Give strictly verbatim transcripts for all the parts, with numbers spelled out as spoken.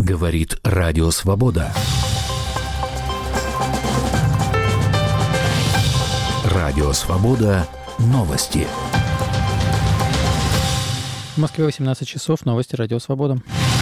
Говорит Радио Свобода. Радио Свобода. Новости. В Москве восемнадцать часов. Новости Радио Свобода.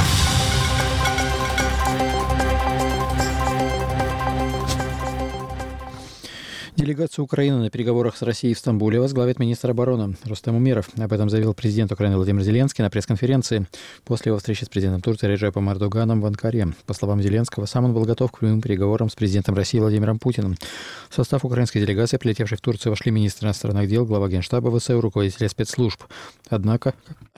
Делегацию Украины на переговорах с Россией в Стамбуле возглавит министр обороны Рустем Умеров. Об этом заявил президент Украины Владимир Зеленский на пресс-конференции после его встречи с президентом Турции Реджепом Эрдоганом в Анкаре. По словам Зеленского, сам он был готов к прямым переговорам с президентом России Владимиром Путиным. В состав украинской делегации, прилетевшей в Турцию, вошли министр иностранных дел, глава Генштаба ВСУ, руководители спецслужб. Однако,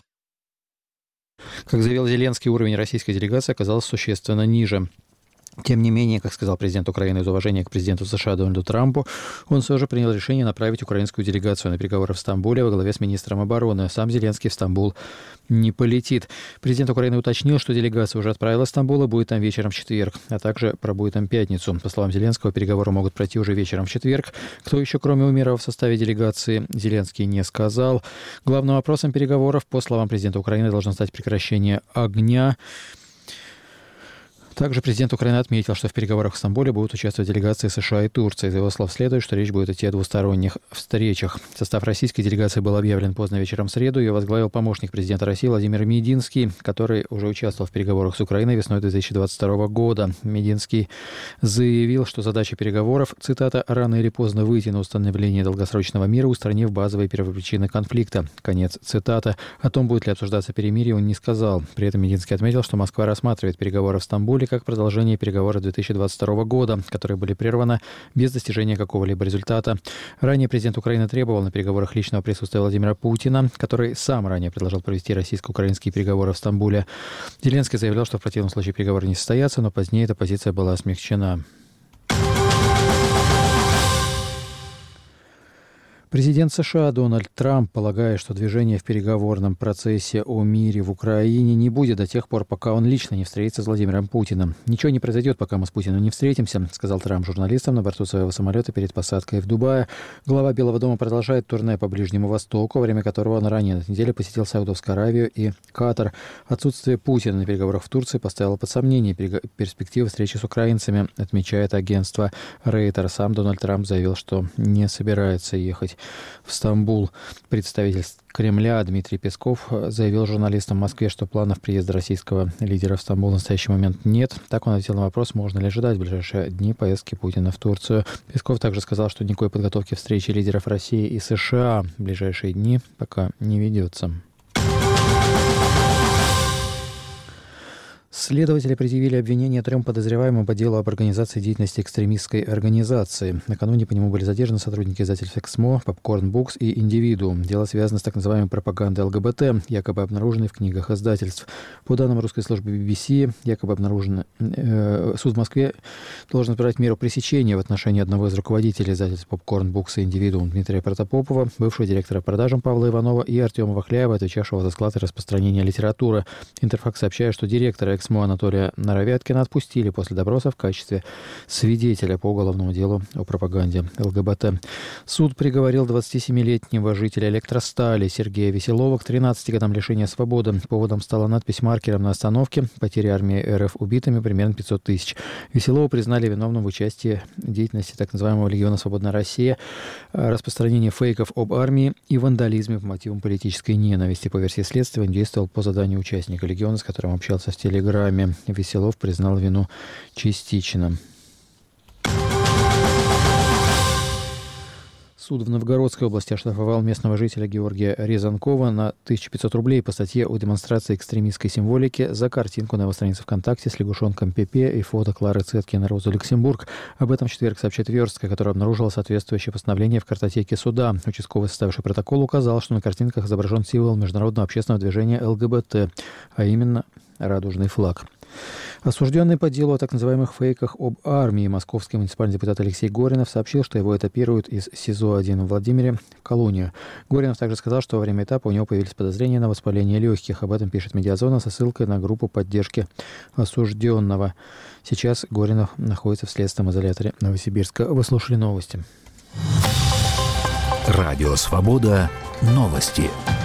как заявил Зеленский, уровень российской делегации оказался существенно ниже. Тем не менее, как сказал президент Украины из уважения к президенту США Дональду Трампу, он все же принял решение направить украинскую делегацию на переговоры в Стамбуле во главе с министром обороны. Сам Зеленский в Стамбул не полетит. Президент Украины уточнил, что делегация уже отправилась в Стамбул и будет там вечером в четверг, а также пробудет там пятницу. По словам Зеленского, переговоры могут пройти уже вечером в четверг. Кто еще, кроме Умерова, в составе делегации, Зеленский не сказал. Главным вопросом переговоров, по словам президента Украины, должно стать прекращение огня. Также президент Украины отметил, что в переговорах в Стамбуле будут участвовать делегации США и Турции. Из его слов следует, что речь будет идти о двусторонних встречах. Состав российской делегации был объявлен поздно вечером в среду. Ее возглавил помощник президента России Владимир Мединский, который уже участвовал в переговорах с Украиной весной две тысячи двадцать второго года. Мединский заявил, что задача переговоров, цитата, «рано или поздно выйти на установление долгосрочного мира, устранив базовые первопричины конфликта». Конец цитаты. О том, будет ли обсуждаться перемирие, он не сказал. При этом Мединский отметил, что Москва рассматривает переговоры в Стамбуле как продолжение переговоров две тысячи двадцать второго года, которые были прерваны без достижения какого-либо результата. Ранее президент Украины требовал на переговорах личного присутствия Владимира Путина, который сам ранее предложил провести российско-украинские переговоры в Стамбуле. Зеленский заявлял, что в противном случае переговоры не состоятся, но позднее эта позиция была смягчена. Президент США Дональд Трамп полагает, что движение в переговорном процессе о мире в Украине не будет до тех пор, пока он лично не встретится с Владимиром Путиным. «Ничего не произойдет, пока мы с Путиным не встретимся», сказал Трамп журналистам на борту своего самолета перед посадкой в Дубае. Глава Белого дома продолжает турне по Ближнему Востоку, во время которого он ранее на неделе посетил Саудовскую Аравию и Катар. Отсутствие Путина на переговорах в Турции поставило под сомнение перспективы встречи с украинцами, отмечает агентство Рейтер. Сам Дональд Трамп заявил, что не собирается ехать в Стамбул. Представитель Кремля Дмитрий Песков заявил журналистам в Москве, что планов приезда российского лидера в Стамбул в настоящий момент нет. Так он ответил на вопрос, можно ли ожидать в ближайшие дни поездки Путина в Турцию. Песков также сказал, что никакой подготовки встречи лидеров России и США в ближайшие дни пока не ведется. Следователи предъявили обвинение трем подозреваемым по делу об организации деятельности экстремистской организации. Накануне по нему были задержаны сотрудники издательств «Эксмо», «Попкорн Букс» и «Индивидуум». Дело связано с так называемой пропагандой ЛГБТ, якобы обнаруженной в книгах издательств. По данным русской службы би би си, якобы обнаружен э, суд в Москве должен избрать меру пресечения в отношении одного из руководителей издательств «Попкорн Букс» и «Индивидуум» Дмитрия Протопопова, бывшего директора продажам Павла Иванова и Артема Вахляева, отвечавшего за склад и распространение литературы. Интерфакс сообщает, что директора «Эксмо» Анатолия Наровяткина отпустили после допроса в качестве свидетеля по уголовному делу о пропаганде ЛГБТ. Суд приговорил двадцатисемилетнего жителя Электростали Сергея Веселова к тринадцати годам лишения свободы. Поводом стала надпись маркером на остановке «Потери армии РФ убитыми примерно пятьсот тысяч». Веселова признали виновным в участии в деятельности так называемого Легиона Свободная Россия, распространении фейков об армии и вандализме по мотивам политической ненависти. По версии следствия, он действовал по заданию участника Легиона, с которым общался в Телеграме. Веселов признал вину частично. Суд в Новгородской области оштрафовал местного жителя Георгия Резанкова на тысячу пятьсот рублей по статье о демонстрации экстремистской символики за картинку на его странице ВКонтакте с лягушонком Пепе и фото Клары Цеткиной «Роза Люксембург». Об этом в четверг сообщает Верстка, которая обнаружила соответствующее постановление в картотеке суда. Участковый, составивший протокол, указал, что на картинках изображен символ международного общественного движения ЛГБТ, а именно радужный флаг. Осужденный по делу о так называемых фейках об армии московский муниципальный депутат Алексей Горинов сообщил, что его этапируют из СИЗО один в Владимире в колонию. Горинов также сказал, что во время этапа у него появились подозрения на воспаление легких. Об этом пишет «Медиазона» со ссылкой на группу поддержки осужденного. Сейчас Горинов находится в следственном изоляторе Новосибирска. Вы слушали новости. Радио «Свобода». Новости.